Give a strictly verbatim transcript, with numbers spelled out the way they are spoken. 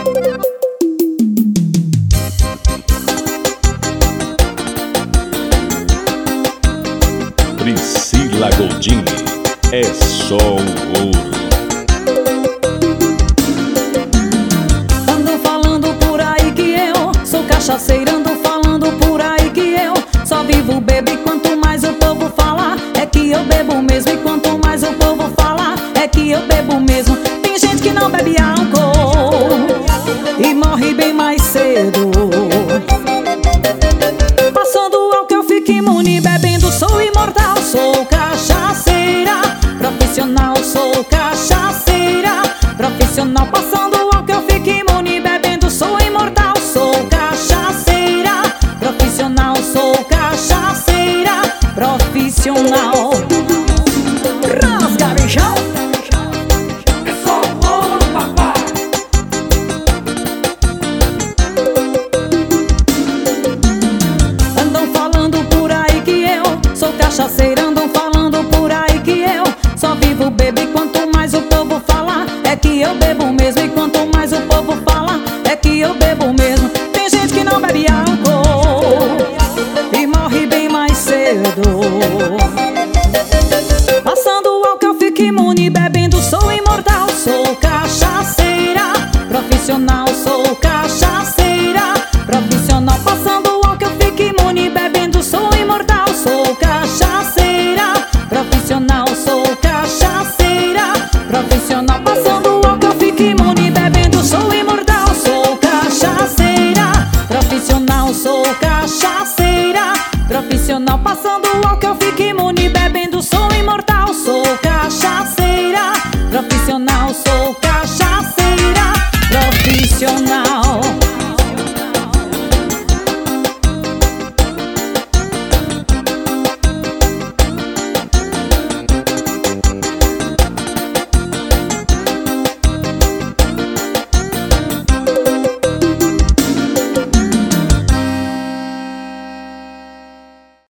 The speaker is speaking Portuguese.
Priscila Goldini, é só o ouro. Andam falando por aí que eu sou cachaceira, andam falando por aí que eu só vivo bebo. E quanto mais o povo falar, é que eu bebo mesmo. E quanto mais o povo falar, é que eu bebo mesmo. Tem gente que não bebe álcool e morre bem mais cedo. Passando álcool eu fico imune, bebendo sou imortal. Sou cachaceira profissional, sou cachaceira profissional. Passando álcool eu fico imune, bebendo sou imortal. Sou cachaceira profissional, sou cachaceira profissional. Rasga beijão, É só ouro, papai. andam falando por aí que eu sou cachaceira, andam falando por aí que eu só vivo bebo. E quanto mais o povo falar, é que eu bebo mesmo. E quanto mais o povo falar, é que eu bebo mesmo. Tem gente que não bebe álcool e morre bem mais cedo. Passando álcool eu fico imune, bebendo sou imortal. Sou cachaceira profissional, sou cachaceira profissional. Passando álcool eu fico imune, bebendo sou imortal. Sou cachaceira profissional, sou cachaceira profissional. Passando álcool eu fico imune, bebendo sou imortal. Sou cachaceira profissional, sou cachaceira profissional. Passando álcool eu fico imune, bebendo sou imortal. Sou cachaceira profissional, sou cachaceira profissional.